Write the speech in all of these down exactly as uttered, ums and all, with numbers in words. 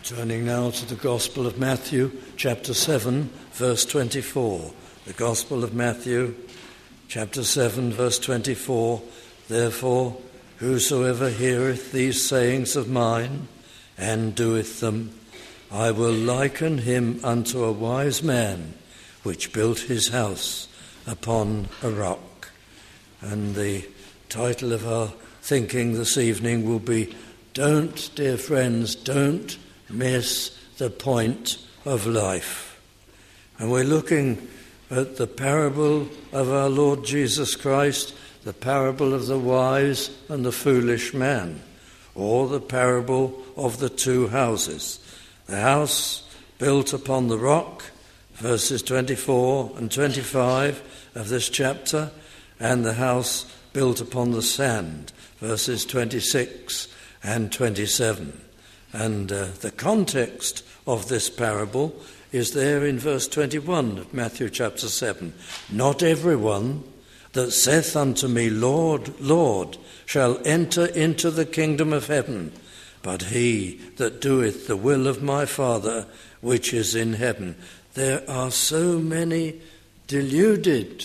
Turning now to the Gospel of Matthew, chapter seven, verse twenty-four. The Gospel of Matthew, chapter seven, verse twenty-four. Therefore, whosoever heareth these sayings of mine, and doeth them, I will liken him unto a wise man, which built his house upon a rock. And the title of our thinking this evening will be, Don't, dear friends, don't miss the point of life. And we're looking at the parable of our Lord Jesus Christ, the parable of the wise and the foolish man, or the parable of the two houses. The house built upon the rock, verses twenty-four and twenty-five of this chapter, and the house built upon the sand, verses twenty-six and twenty-seven. And uh, the context of this parable is there in verse twenty-one of Matthew chapter seven. Not everyone that saith unto me, Lord, Lord, shall enter into the kingdom of heaven, but he that doeth the will of my Father which is in heaven. There are so many deluded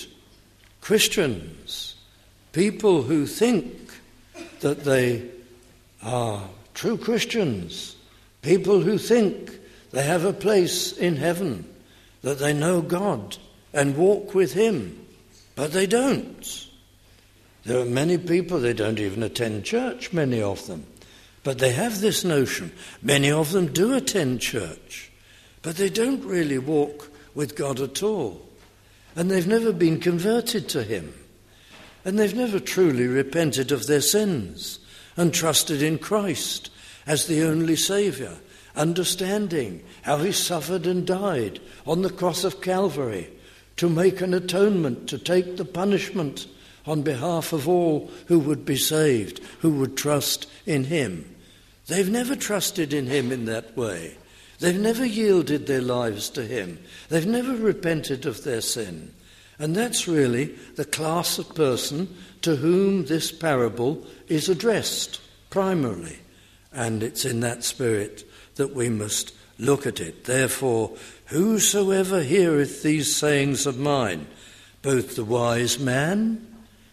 Christians, people who think that they are true Christians, people who think they have a place in heaven, that they know God and walk with him, but they don't. There are many people, they don't even attend church, many of them, but they have this notion. Many of them do attend church, but they don't really walk with God at all, and they've never been converted to him, and they've never truly repented of their sins and trusted in Christ as the only Saviour, understanding how he suffered and died on the cross of Calvary to make an atonement, to take the punishment on behalf of all who would be saved, who would trust in him. They've never trusted in him in that way. They've never yielded their lives to him. They've never repented of their sin. And that's really the class of person to whom this parable is addressed primarily. And it's in that spirit that we must look at it. Therefore, whosoever heareth these sayings of mine, both the wise man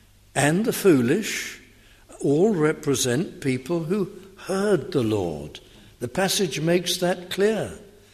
and the foolish, all represent people who heard the Lord. The passage makes that clear.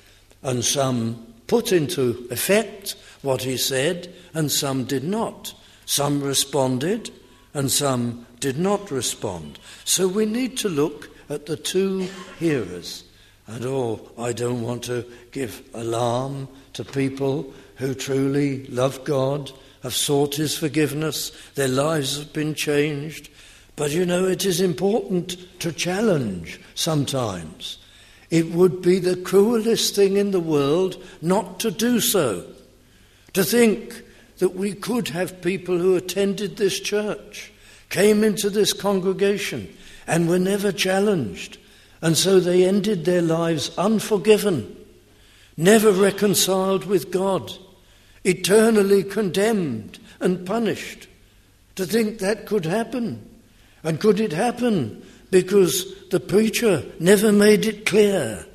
And some put into effect what he said, and some did not. Some responded, and some did not respond. So we need to look at the two hearers. And oh, I don't want to give alarm to people who truly love God, have sought his forgiveness, their lives have been changed. But you know, it is important to challenge sometimes. It would be the cruelest thing in the world not to do so. To think that we could have people who attended this church, came into this congregation, and were never challenged. And so they ended their lives unforgiven, never reconciled with God, eternally condemned and punished. To think that could happen. And could it happen because the preacher never made it clear,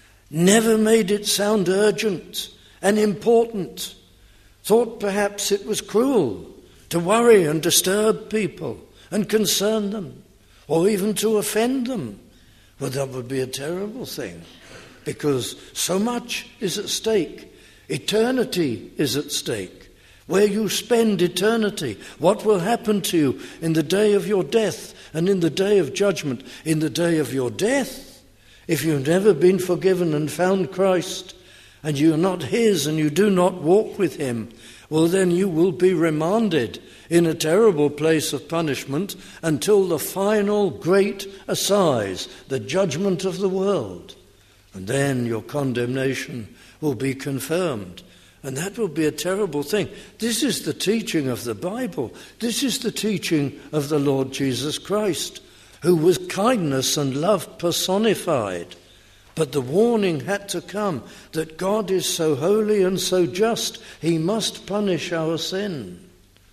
never made it sound urgent and important, thought perhaps it was cruel to worry and disturb people and concern them, or even to offend them? Well, that would be a terrible thing, because so much is at stake. Eternity is at stake. Where you spend eternity, what will happen to you in the day of your death and in the day of judgment. In the day of your death, if you've never been forgiven and found Christ, and you are not his and you do not walk with him, well, then you will be remanded in a terrible place of punishment until the final great assize, the judgment of the world. And then your condemnation will be confirmed. And that will be a terrible thing. This is the teaching of the Bible. This is the teaching of the Lord Jesus Christ, who was kindness and love personified. But the warning had to come that God is so holy and so just, he must punish our sin.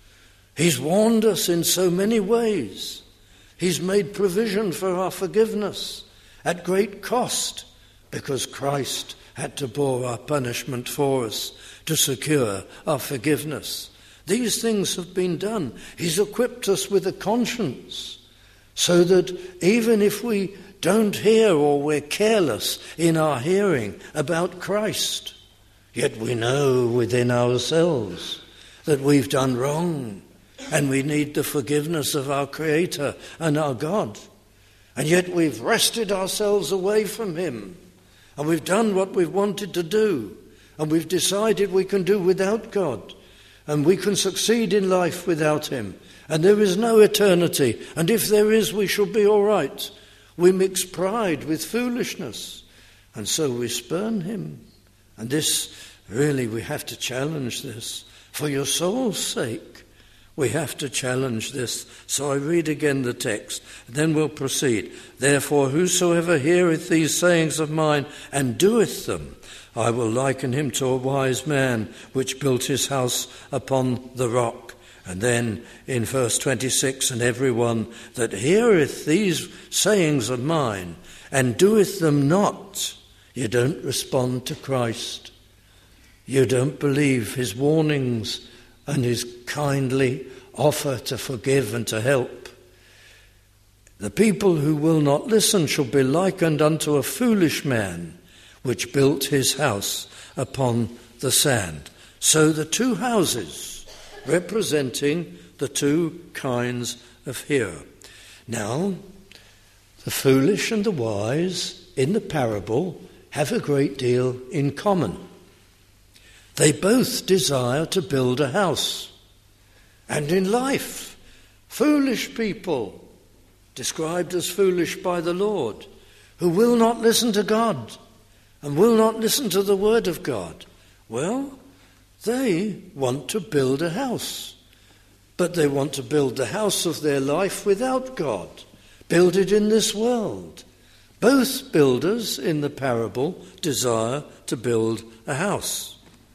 He's warned us in so many ways. He's made provision for our forgiveness at great cost. because Christ had to bore our punishment for us to secure our forgiveness. These things have been done. He's equipped us with a conscience so that even if we don't hear or we're careless in our hearing about Christ, yet we know within ourselves that we've done wrong and we need the forgiveness of our Creator and our God. And yet we've wrested ourselves away from him, and we've done what we've wanted to do, and we've decided we can do without God, and we can succeed in life without him, and there is no eternity, and if there is, we shall be all right. We mix pride with foolishness, and so we spurn him. And this, really, we have to challenge this. For your soul's sake, we have to challenge this. So I read again the text, then we'll proceed. Therefore, whosoever heareth these sayings of mine and doeth them, I will liken him to a wise man which built his house upon the rock. And then in verse twenty-six, and every one that heareth these sayings of mine and doeth them not, you don't respond to Christ. You don't believe his warnings and his kindly offer to forgive and to help. The people who will not listen shall be likened unto a foolish man which built his house upon the sand. So the two houses representing the two kinds of hearer. Now, the foolish and the wise in the parable have a great deal in common. They both desire to build a house. And in life, foolish people, described as foolish by the Lord, who will not listen to God and will not listen to the word of God, well, they want to build a house. But they want to build the house of their life without God, build it in this world. Both builders in the parable desire to build a house.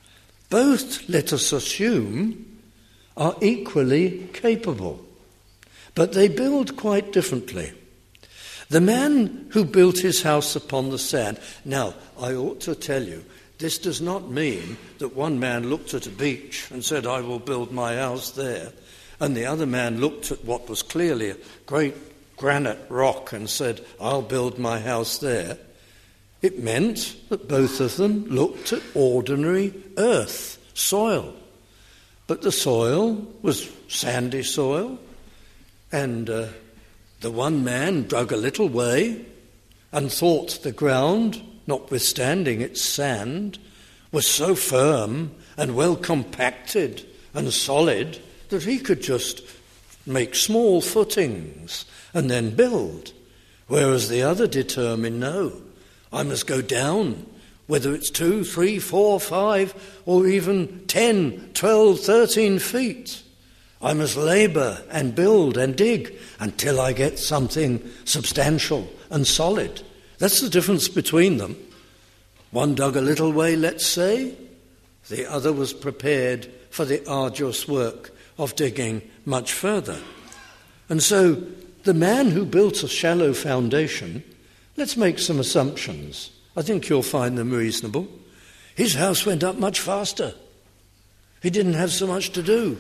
Both, let us assume, are equally capable, but they build quite differently. The man who built his house upon the sand, now I ought to tell you, this does not mean that one man looked at a beach and said, I will build my house there, and the other man looked at what was clearly a great granite rock and said, I'll build my house there. It meant that both of them looked at ordinary earth, soil. But the soil was sandy soil, and uh, the one man dug a little way and thought the ground, notwithstanding its sand, was so firm and well compacted and solid that he could just make small footings and then build. Whereas the other determined, no, I must go down, whether it's two, three, four, five, or even ten, twelve, thirteen feet. I must labour and build and dig until I get something substantial and solid. That's the difference between them. One dug a little way, let's say. The other was prepared for the arduous work of digging much further. And so the man who built a shallow foundation, let's make some assumptions. I think you'll find them reasonable. His house went up much faster. He didn't have so much to do.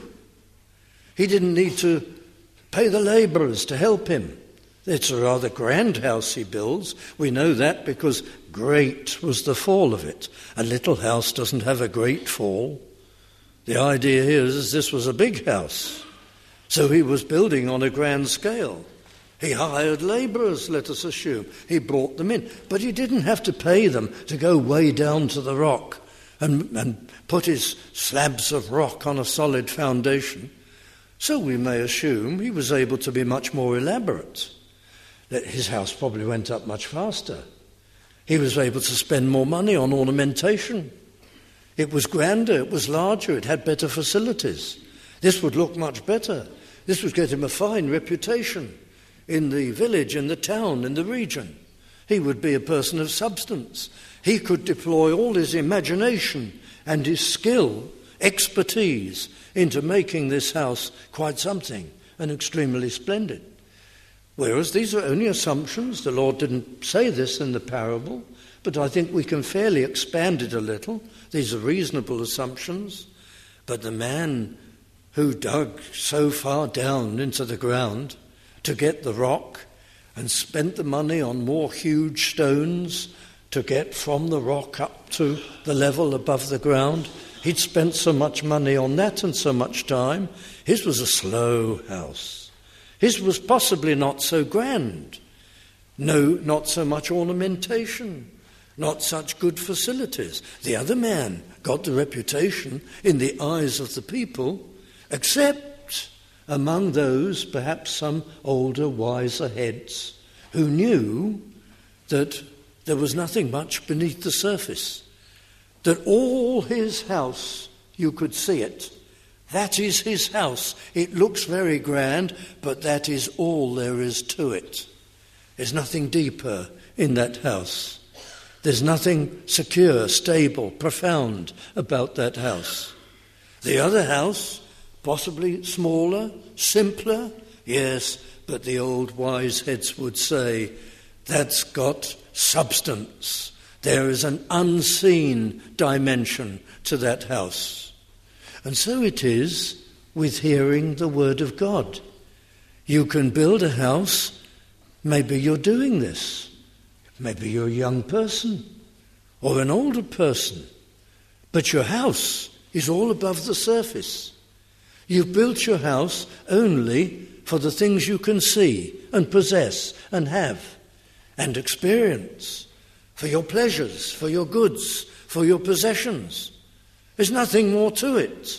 He didn't need to pay the labourers to help him. It's a rather grand house he builds. We know that because great was the fall of it. A little house doesn't have a great fall. The idea here is this was a big house. So he was building on a grand scale. He hired labourers, let us assume. He brought them in. But he didn't have to pay them to go way down to the rock and, and put his slabs of rock on a solid foundation. So we may assume he was able to be much more elaborate. That his house probably went up much faster. He was able to spend more money on ornamentation. It was grander, it was larger, it had better facilities. This would look much better. This would get him a fine reputation in the village, in the town, in the region. He would be a person of substance. He could deploy all his imagination and his skill, expertise, into making this house quite something and extremely splendid. Whereas these are only assumptions. The Lord didn't say this in the parable, but I think we can fairly expand it a little. These are reasonable assumptions. But the man who dug so far down into the ground to get the rock and spent the money on more huge stones to get from the rock up to the level above the ground, he'd spent so much money on that and so much time. His was a slow house. His was possibly not so grand. No, not so much ornamentation, not such good facilities. The other man got the reputation in the eyes of the people, except among those, perhaps some older, wiser heads, who knew that there was nothing much beneath the surface, that all his house, you could see it. That is his house. It looks very grand, but that is all there is to it. There's nothing deeper in that house. There's nothing secure, stable, profound about that house. The other house, possibly smaller, simpler, yes, but the old wise heads would say, that's got substance. There is an unseen dimension to that house. And so it is with hearing the word of God. You can build a house, maybe you're doing this. Maybe you're a young person or an older person, but your house is all above the surface. You've built your house only for the things you can see and possess and have and experience, for your pleasures, for your goods, for your possessions. There's nothing more to it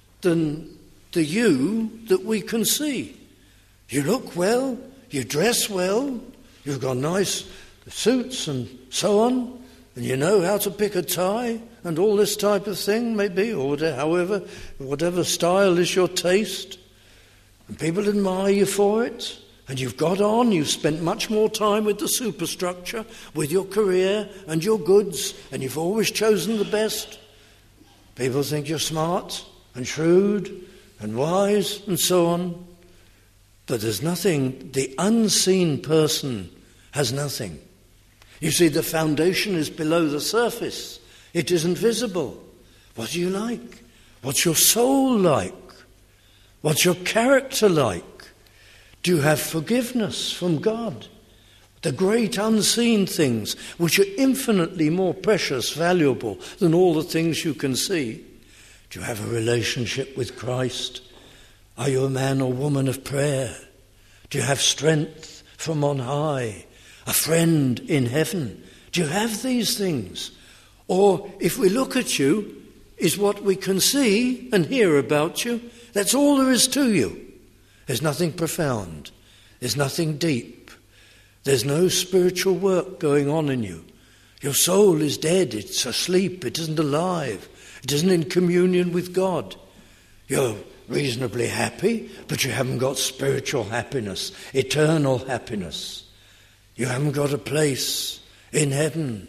than the you that we can see. You look well, you dress well, you've got nice suits and so on, and you know how to pick a tie and all this type of thing, maybe, or whatever, however, whatever style is your taste. And people admire you for it. And you've got on, you've spent much more time with the superstructure, with your career and your goods, and you've always chosen the best. People think you're smart and shrewd and wise and so on. But there's nothing, the unseen person has nothing. You see, the foundation is below the surface. It isn't visible. What do you like? What's your soul like? What's your character like? Do you have forgiveness from God? The great unseen things, which are infinitely more precious, valuable than all the things you can see. Do you have a relationship with Christ? Are you a man or woman of prayer? Do you have strength from on high? A friend in heaven? Do you have these things? Or if we look at you, is what we can see and hear about you, that's all there is to you. There's nothing profound. There's nothing deep. There's no spiritual work going on in you. Your soul is dead. It's asleep. It isn't alive. It isn't in communion with God. You're reasonably happy, but you haven't got spiritual happiness, eternal happiness. You haven't got a place in heaven,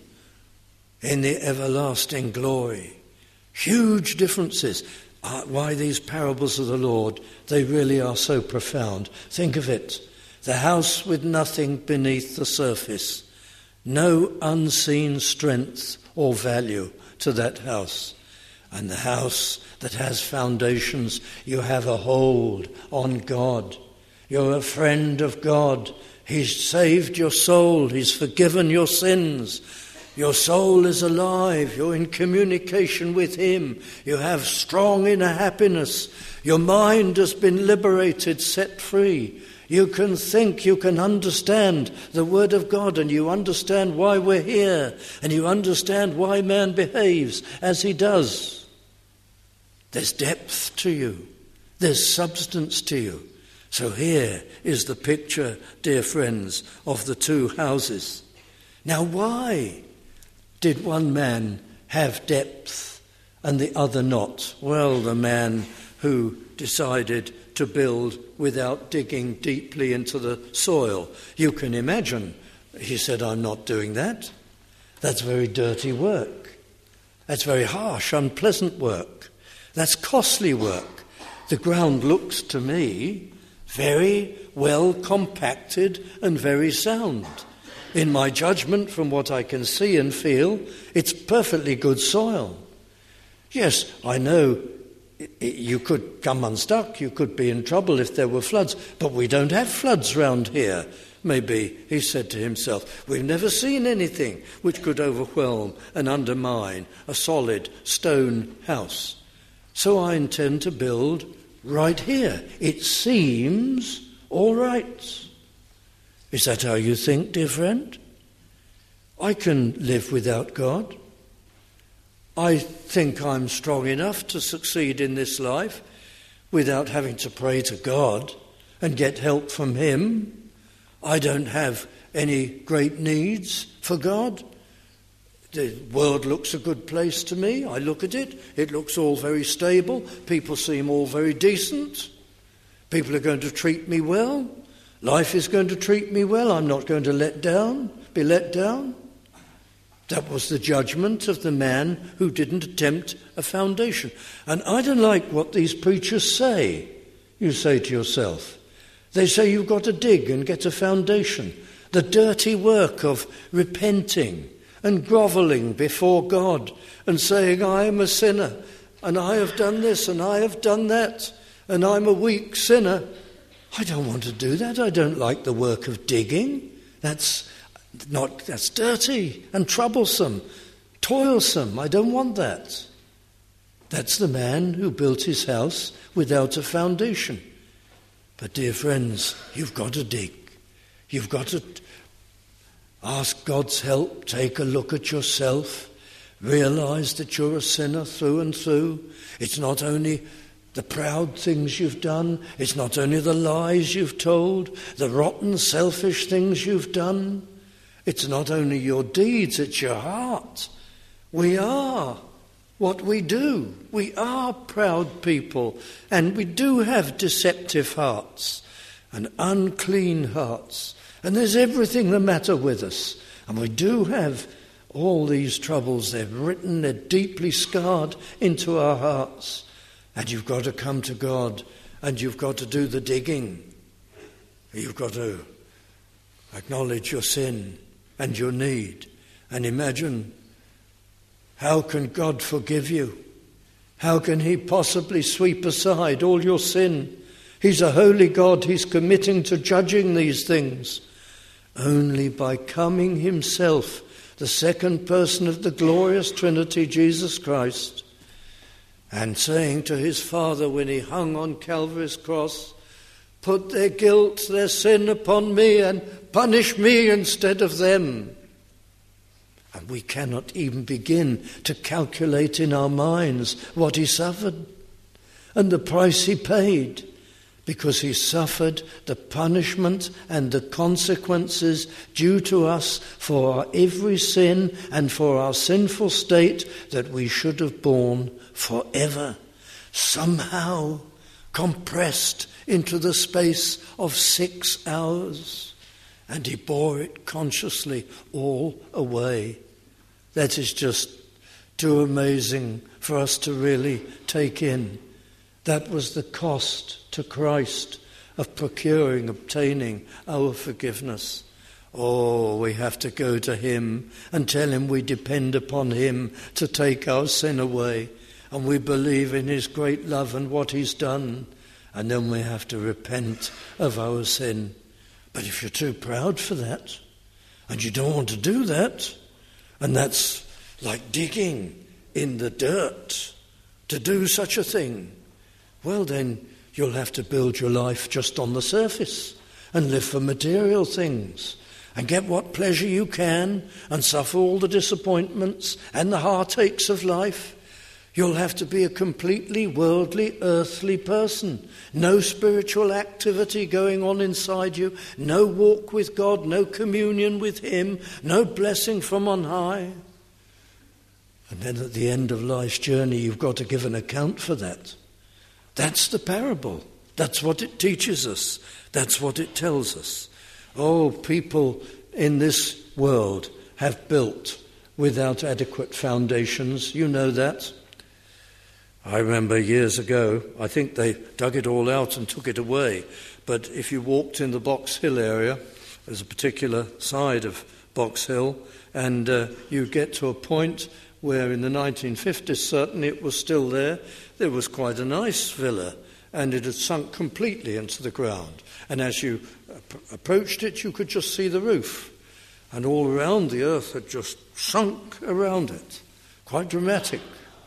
in the everlasting glory. Huge differences. Uh, why these parables of the Lord, they really are so profound. Think of it. The house with nothing beneath the surface. No unseen strength or value to that house. And the house that has foundations, you have a hold on God. You're a friend of God. He's saved your soul. He's forgiven your sins. Your soul is alive. You're in communication with him. You have strong inner happiness. Your mind has been liberated, set free. You can think, you can understand the word of God, and you understand why we're here, and you understand why man behaves as he does. There's depth to you. There's substance to you. So here is the picture, dear friends, of the two houses. Now why did one man have depth and the other not? Well, the man who decided to build without digging deeply into the soil. You can imagine, he said, I'm not doing that. That's very dirty work. That's very harsh, unpleasant work. That's costly work. The ground looks to me very well compacted and very sound. In my judgment, from what I can see and feel, it's perfectly good soil. Yes, I know you could come unstuck, you could be in trouble if there were floods, but we don't have floods round here. Maybe, he said to himself, we've never seen anything which could overwhelm and undermine a solid stone house. So I intend to build right here. It seems all right. Is that how you think, dear friend? I can live without God. I think I'm strong enough to succeed in this life without having to pray to God and get help from him. I don't have any great needs for God. The world looks a good place to me. I look at it. It looks all very stable. People seem all very decent. People are going to treat me well. Life is going to treat me well. I'm not going to let down, be let down. That was the judgment of the man who didn't attempt a foundation. And I don't like what these preachers say. You say to yourself, they say you've got to dig and get a foundation. The dirty work of repenting and grovelling before God and saying, I am a sinner and I have done this and I have done that and I'm a weak sinner. I don't want to do that. I don't like the work of digging. That's not, that's dirty and troublesome, toilsome. I don't want that. That's the man who built his house without a foundation. But dear friends, you've got to dig. You've got to ask God's help. Take a look at yourself. Realize that you're a sinner through and through. It's not only the proud things you've done. It's not only the lies you've told, the rotten, selfish things you've done. It's not only your deeds, it's your heart. We are what we do. We are proud people, and we do have deceptive hearts and unclean hearts. And there's everything the matter with us. And we do have all these troubles. They're written, they're deeply scarred into our hearts. And you've got to come to God, and you've got to do the digging. You've got to acknowledge your sin and your need. And imagine, how can God forgive you? How can he possibly sweep aside all your sin? He's a holy God. He's committing to judging these things. Only by coming himself, the second person of the glorious Trinity, Jesus Christ, and saying to his Father when he hung on Calvary's cross, put their guilt, their sin upon me and punish me instead of them. And we cannot even begin to calculate in our minds what he suffered and the price he paid, because he suffered the punishment and the consequences due to us for our every sin and for our sinful state that we should have borne forever, somehow compressed into the space of six hours. And he bore it consciously all away. That is just too amazing for us to really take in. That was the cost to Christ of procuring, obtaining our forgiveness. Oh, we have to go to him and tell him we depend upon him to take our sin away. And we believe in his great love and what he's done. And then we have to repent of our sin. But if you're too proud for that, and you don't want to do that, and that's like digging in the dirt to do such a thing, well then you'll have to build your life just on the surface and live for material things and get what pleasure you can and suffer all the disappointments and the heartaches of life. You'll have to be a completely worldly, earthly person. No spiritual activity going on inside you. No walk with God. No communion with him. No blessing from on high. And then at the end of life's journey, you've got to give an account for that. That's the parable. That's what it teaches us. That's what it tells us. Oh, people in this world have built without adequate foundations. You know that. I remember years ago, I think they dug it all out and took it away, but if you walked in the Box Hill area, there's a particular side of Box Hill, and uh, you get to a point where in the nineteen fifties, certainly it was still there, there was quite a nice villa, and it had sunk completely into the ground. And as you ap- approached it, you could just see the roof. And all around, the earth had just sunk around it. Quite dramatic.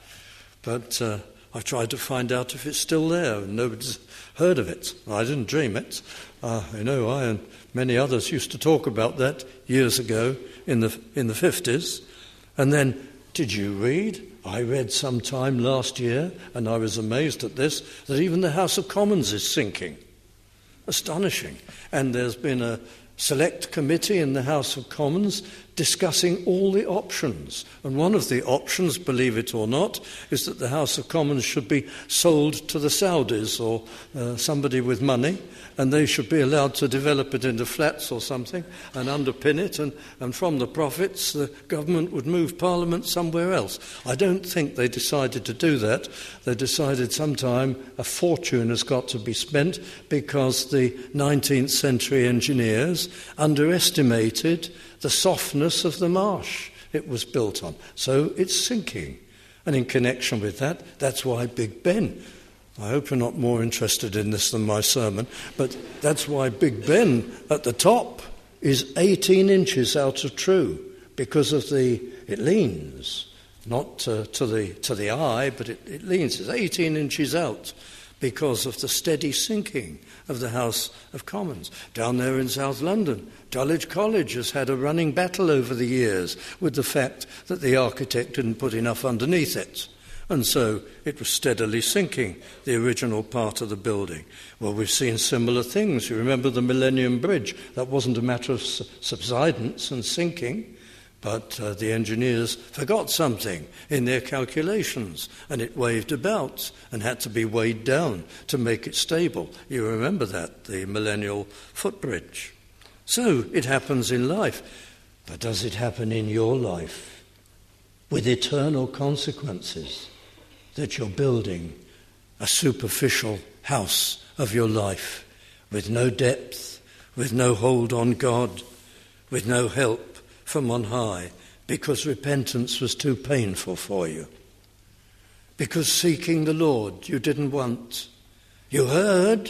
But uh, I tried to find out if it's still there, and nobody's heard of it. I didn't dream it. Uh, I know I and many others used to talk about that years ago in the in the fifties. And then, did you read? I read sometime last year, and I was amazed at this, that even the House of Commons is sinking. Astonishing. And there's been a select committee in the House of Commons discussing all the options. And one of the options, believe it or not, is that the House of Commons should be sold to the Saudis or uh, somebody with money, and they should be allowed to develop it into flats or something and underpin it, and, and from the profits the government would move Parliament somewhere else. I don't think they decided to do that. They decided sometime a fortune has got to be spent because the nineteenth century engineers underestimated the softness of the marsh it was built on. So it's sinking. And in connection with that, that's why Big Ben, I hope you're not more interested in this than my sermon, but that's why Big Ben at the top is eighteen inches out of true, because of the, it leans, not uh, to the to the eye, but it, it leans, it's eighteen inches out because of the steady sinking of the House of Commons. Down there in South London, Dulwich College has had a running battle over the years with the fact that the architect didn't put enough underneath it. And so it was steadily sinking, the original part of the building. Well, we've seen similar things. You remember the Millennium Bridge. That wasn't a matter of subsidence and sinking, but uh, the engineers forgot something in their calculations, and it waved about and had to be weighed down to make it stable. You remember that, the Millennial Footbridge. So it happens in life. But does it happen in your life with eternal consequences? That you're building a superficial house of your life with no depth, with no hold on God, with no help from on high, because repentance was too painful for you, because seeking the Lord you didn't want. You heard,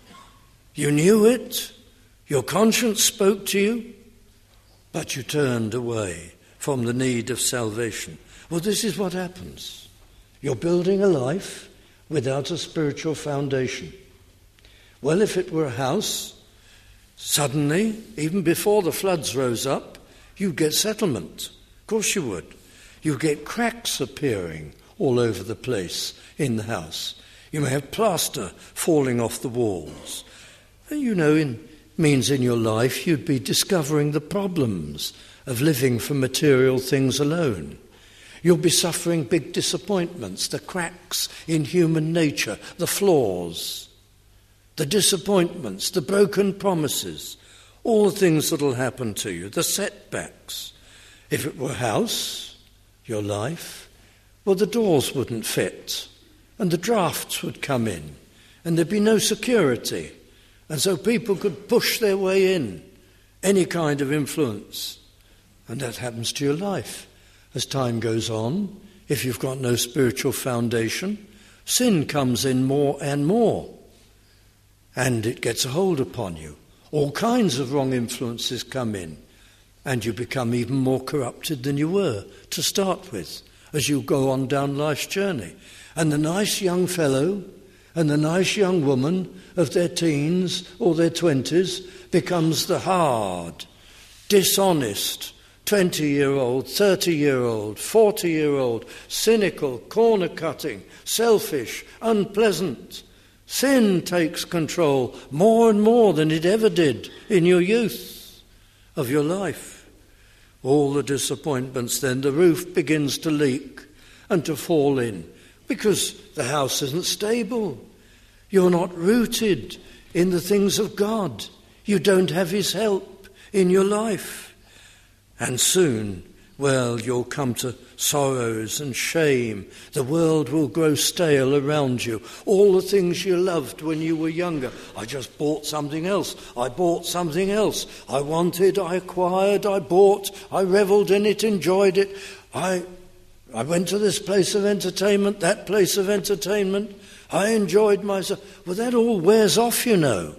you knew it, your conscience spoke to you, but you turned away from the need of salvation. Well, this is what happens. You're building a life without a spiritual foundation. Well, if it were a house, suddenly, even before the floods rose up, you'd get settlement. Of course you would. You get cracks appearing all over the place in the house. You may have plaster falling off the walls. And you know, it means in your life you'd be discovering the problems of living for material things alone. You'll be suffering big disappointments, the cracks in human nature, the flaws, the disappointments, the broken promises, all the things that will happen to you, the setbacks. If it were a house, your life, well, the doors wouldn't fit, and the drafts would come in, and there'd be no security, and so people could push their way in, any kind of influence, and that happens to your life. As time goes on, if you've got no spiritual foundation, sin comes in more and more, and it gets a hold upon you. All kinds of wrong influences come in, and you become even more corrupted than you were to start with as you go on down life's journey. And the nice young fellow and the nice young woman of their teens or their twenties becomes the hard, dishonest, twenty-year-old, thirty-year-old, forty-year-old, cynical, corner-cutting, selfish, unpleasant. Sin takes control more and more than it ever did in your youth of your life. All the disappointments, then the roof begins to leak and to fall in because the house isn't stable. You're not rooted in the things of God. You don't have his help in your life. And soon well, you'll come to sorrows and shame. The world will grow stale around you. All the things you loved when you were younger. I just bought something else. I bought something else. I wanted, I acquired, I bought, I revelled in it, enjoyed it. I, I went to this place of entertainment, that place of entertainment. I enjoyed myself. Well, that all wears off, you know.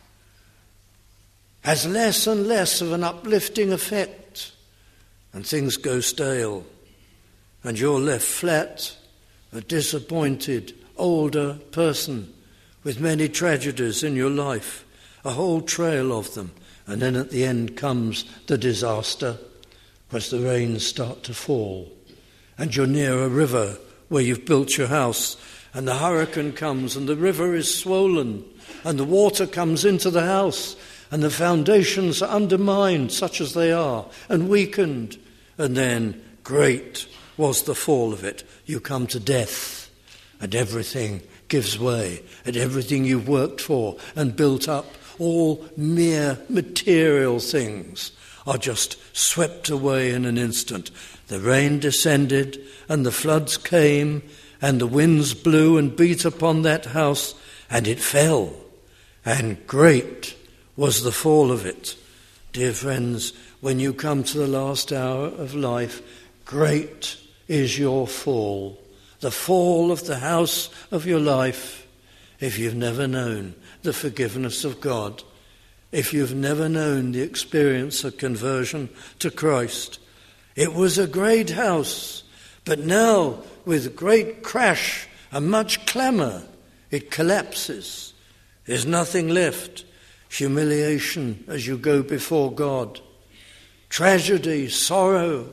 Has less and less of an uplifting effect. And things go stale. And you're left flat, a disappointed, older person with many tragedies in your life, a whole trail of them. And then at the end comes the disaster, as the rains start to fall. And you're near a river where you've built your house, and the hurricane comes, and the river is swollen, and the water comes into the house, and the foundations are undermined, such as they are, and weakened. And then, great was the fall of it. You come to death, and everything gives way, and everything you've worked for and built up, all mere material things, are just swept away in an instant. The rain descended, and the floods came, and the winds blew and beat upon that house, and it fell, and great was the fall of it. Dear friends, when you come to the last hour of life, great is your fall, the fall of the house of your life, if you've never known the forgiveness of God, if you've never known the experience of conversion to Christ. It was a great house, but now, with great crash and much clamour, it collapses. There's nothing left. Humiliation as you go before God. Tragedy, sorrow.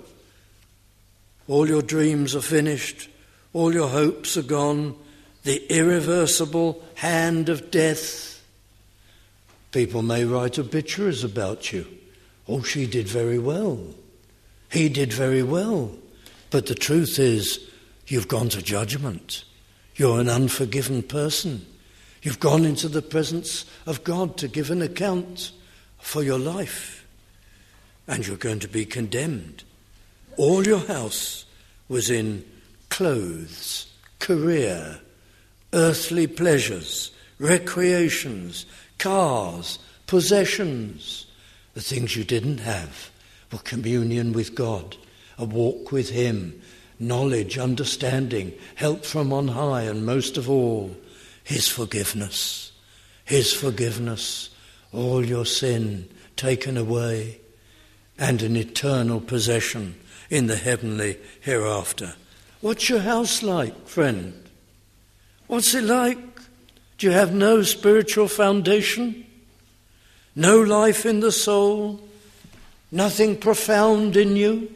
All your dreams are finished. All your hopes are gone. The irreversible hand of death. People may write obituaries about you. Oh, she did very well. He did very well. But the truth is, you've gone to judgment. You're an unforgiven person. You've gone into the presence of God to give an account for your life. And you're going to be condemned. All your house was in clothes, career, earthly pleasures, recreations, cars, possessions. The things you didn't have were communion with God, a walk with Him, knowledge, understanding, help from on high, and most of all, His forgiveness. His forgiveness, all your sin taken away, and an eternal possession in the heavenly hereafter. What's your house like, friend? What's it like? Do you have no spiritual foundation? No life in the soul? Nothing profound in you?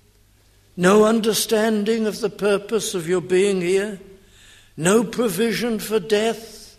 No understanding of the purpose of your being here? No provision for death?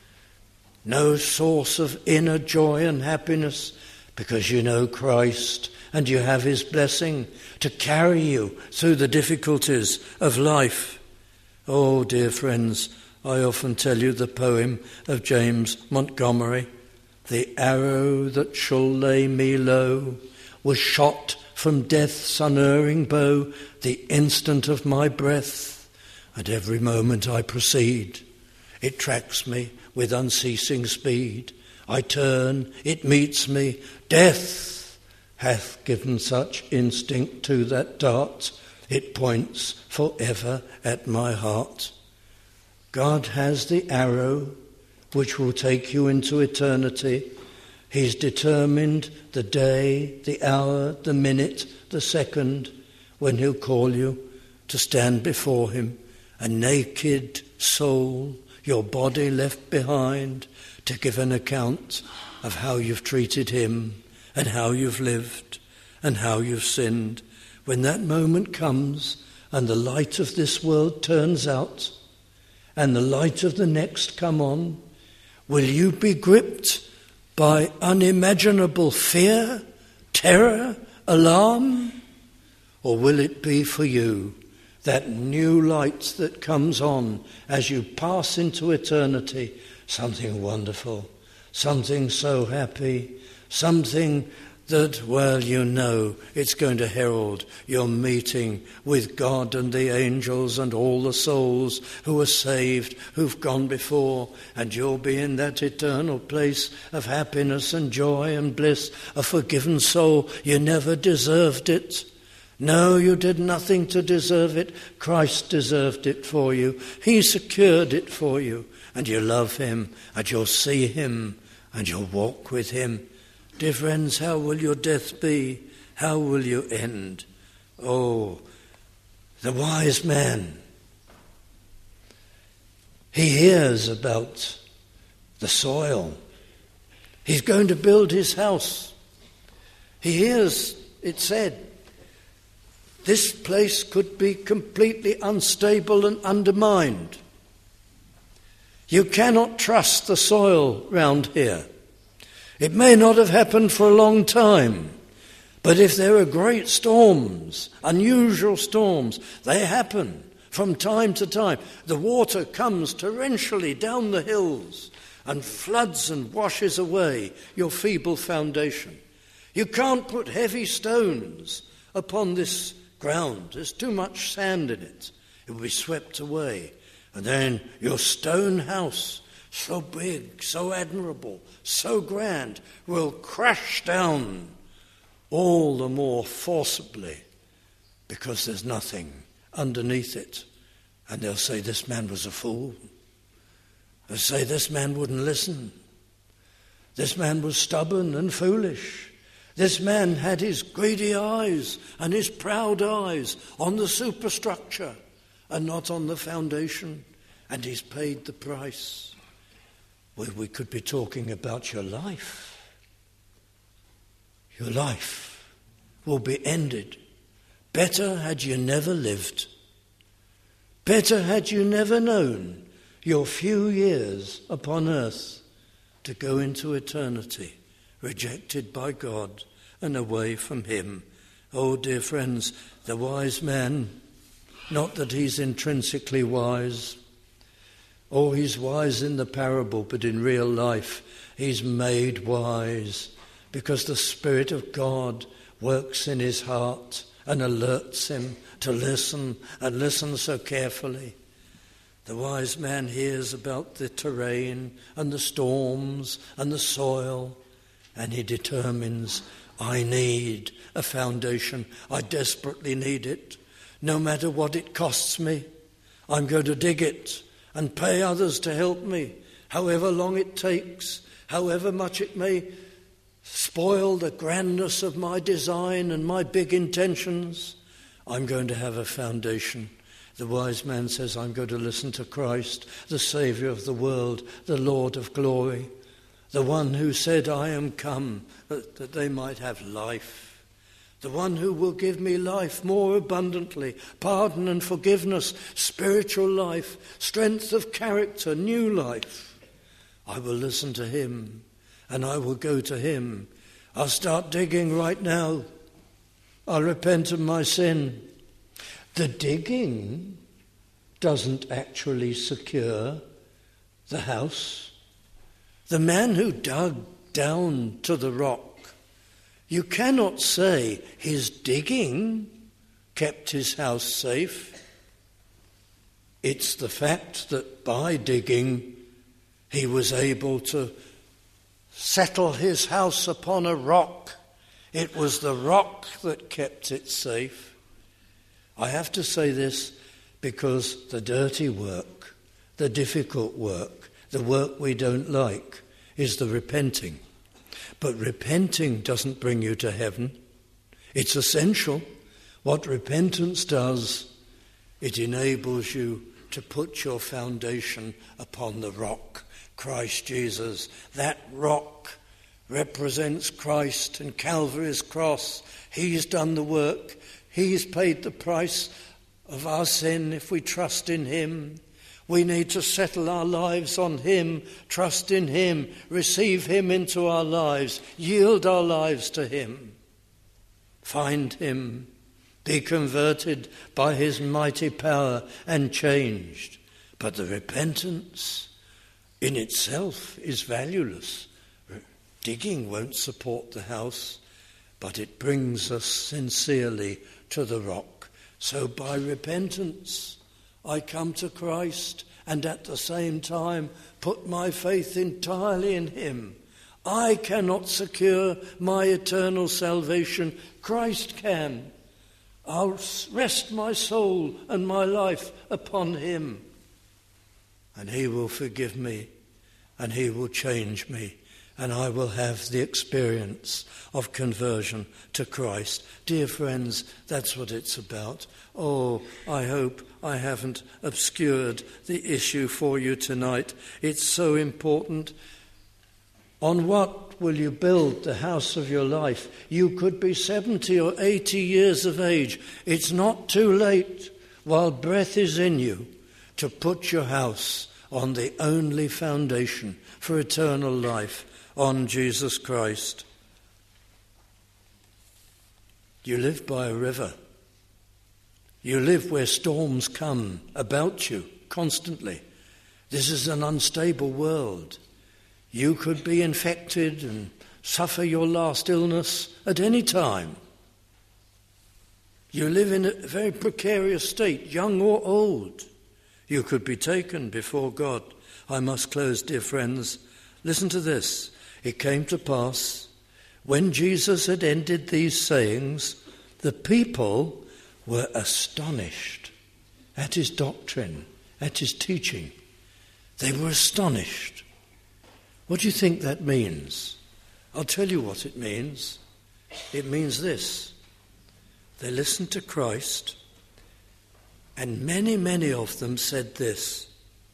No source of inner joy and happiness because you know Christ and you have His blessing to carry you through the difficulties of life? Oh, dear friends, I often tell you the poem of James Montgomery. The arrow that shall lay me low was shot from death's unerring bow the instant of my breath. At every moment I proceed, it tracks me with unceasing speed. I turn, it meets me. Death hath given such instinct to that dart, it points forever at my heart. God has the arrow which will take you into eternity. He's determined the day, the hour, the minute, the second when He'll call you to stand before Him. A naked soul, your body left behind, to give an account of how you've treated Him and how you've lived and how you've sinned. When that moment comes and the light of this world turns out and the light of the next come on, will you be gripped by unimaginable fear, terror, alarm? Or will it be for you that new light that comes on as you pass into eternity, something wonderful, something so happy, something that, well, you know it's going to herald your meeting with God and the angels and all the souls who are saved, who've gone before, and you'll be in that eternal place of happiness and joy and bliss, a forgiven soul. You never deserved it. No, you did nothing to deserve it. Christ deserved it for you. He secured it for you, and you love him, and you'll see him, and you'll walk with him. Dear friends, how will your death be? How will you end? Oh, the wise man, he hears about the soil. He's going to build his house. He hears it said, this place could be completely unstable and undermined. You cannot trust the soil round here. It may not have happened for a long time, but if there are great storms, unusual storms, they happen from time to time. The water comes torrentially down the hills and floods and washes away your feeble foundation. You can't put heavy stones upon this ground. There's too much sand in it. It will be swept away. And then your stone house, so big, so admirable, so grand, will crash down all the more forcibly because there's nothing underneath it. And they'll say, this man was a fool. They'll say, this man wouldn't listen. This man was stubborn and foolish. This man had his greedy eyes and his proud eyes on the superstructure and not on the foundation, and he's paid the price. Well, we could be talking about your life. Your life will be ended. Better had you never lived. Better had you never known your few years upon earth to go into eternity, rejected by God and away from him. Oh, dear friends, the wise man, not that he's intrinsically wise. Oh, he's wise in the parable, but in real life he's made wise because the Spirit of God works in his heart and alerts him to listen and listen so carefully. The wise man hears about the terrain and the storms and the soil, and he determines, I need a foundation. I desperately need it. No matter what it costs me, I'm going to dig it and pay others to help me, however long it takes, however much it may spoil the grandness of my design and my big intentions. I'm going to have a foundation. The wise man says, I'm going to listen to Christ, the Saviour of the world, the Lord of glory, the one who said, I am come that, that they might have life. The one who will give me life more abundantly, pardon and forgiveness, spiritual life, strength of character, new life. I will listen to him and I will go to him. I'll start digging right now. I'll repent of my sin. The digging doesn't actually secure the house. The man who dug down to the rock, you cannot say his digging kept his house safe. It's the fact that by digging he was able to settle his house upon a rock. It was the rock that kept it safe. I have to say this because the dirty work, the difficult work, the work we don't like is the repenting. But repenting doesn't bring you to heaven. It's essential. What repentance does, it enables you to put your foundation upon the rock, Christ Jesus. That rock represents Christ and Calvary's cross. He's done the work. He's paid the price of our sin if we trust in him. We need to settle our lives on him, trust in him, receive him into our lives, yield our lives to him. Find him, be converted by his mighty power and changed. But the repentance in itself is valueless. Digging won't support the house. but it brings us sincerely to the rock. So by repentance, I come to Christ and at the same time put my faith entirely in him. I cannot secure my eternal salvation. Christ can. I'll rest my soul and my life upon him. And he will forgive me, and he will change me, and I will have the experience of conversion to Christ. Dear friends, that's what it's about. Oh, I hope I haven't obscured the issue for you tonight. It's so important. On what will you build the house of your life? You could be seventy or eighty years of age. It's not too late, while breath is in you, to put your house on the only foundation for eternal life, on Jesus Christ. You live by a river. You live where storms come about you constantly. This is an unstable world. You could be infected and suffer your last illness at any time. You live in a very precarious state, young or old. You could be taken before God. I must close, dear friends. Listen to this. It came to pass, when Jesus had ended these sayings, the people were astonished at his doctrine, at his teaching. They were astonished. What do you think that means? I'll tell you what it means. It means this. They listened to Christ, and many, many of them said this: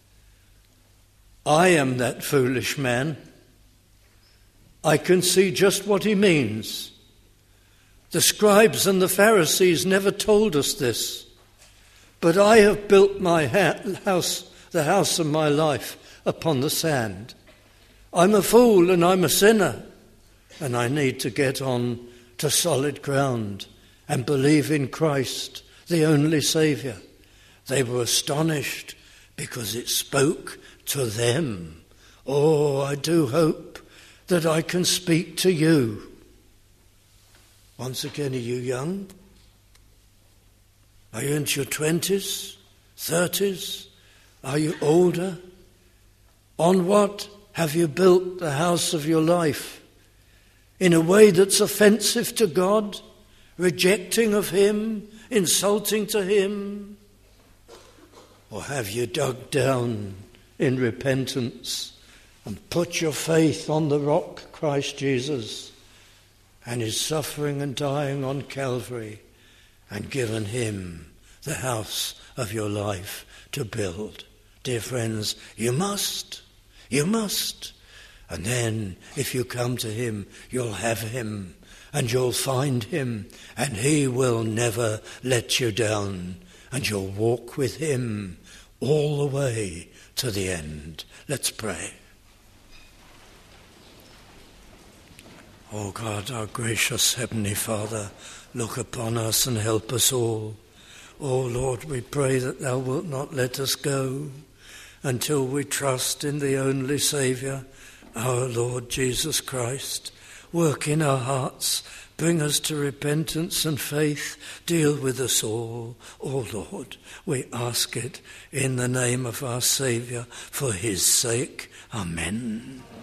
I am that foolish man. I can see just what he means. The scribes and the Pharisees never told us this, but I have built my house, the house of my life, upon the sand. I'm a fool and I'm a sinner, and I need to get on to solid ground and believe in Christ, the only Saviour. They were astonished because it spoke to them. Oh, I do hope that I can speak to you. Once again, are you young? Are you into your twenties, thirties? Are you older? On what have you built the house of your life? In a way that's offensive to God, rejecting of him, insulting to him? Or have you dug down in repentance and put your faith on the rock, Christ Jesus, and his suffering and dying on Calvary, and given him the house of your life to build? Dear friends, you must. You must. And then, if you come to him, you'll have him, and you'll find him, and he will never let you down, and you'll walk with him all the way to the end. Let's pray. Oh God, our gracious Heavenly Father, look upon us and help us all. Oh Lord, we pray that thou wilt not let us go until we trust in the only Saviour, our Lord Jesus Christ. Work in our hearts, bring us to repentance and faith, deal with us all. Oh Lord, we ask it in the name of our Saviour, for his sake. Amen.